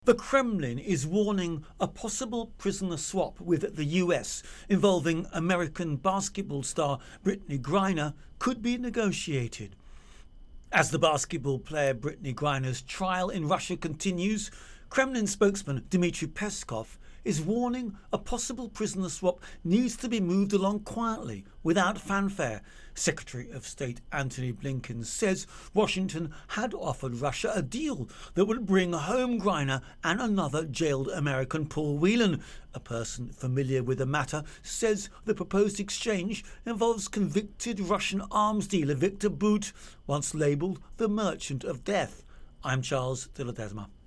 The Kremlin is warning a possible prisoner swap with the US involving American basketball star Brittney Griner could be negotiated. As the basketball player Brittney Griner's trial in Russia continues, Kremlin spokesman Dmitry Peskov is warning a possible prisoner swap needs to be moved along quietly, without fanfare. Secretary of State Antony Blinken says Washington had offered Russia a deal that would bring home Griner and another jailed American, Paul Whelan. A person familiar with the matter says the proposed exchange involves convicted Russian arms dealer Viktor Bout, once labelled the Merchant of Death. I'm Charles de Ledesma.